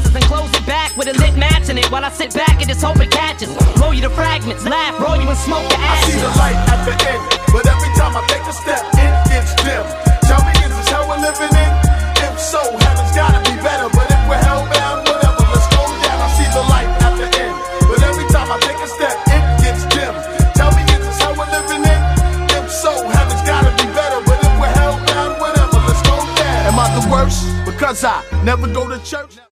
glasses and close it back with a lit match in it while I sit back and just hope it catches. Roll you to fragments, laugh, roll you and smoke the I ashes. see the light at the end, but every time I take a step, it gets dim. Tell me, is this hell we're living in? If so, heaven's gotta be better. But if we're hellbound, whatever, let's go down. I see the light at the end, but every time I take a step, it gets dim. Tell me, is this hell we're living in? If so, heaven's gotta be better. But if we're hellbound, whatever, let's go down. Am I the worst? Because I never go to church.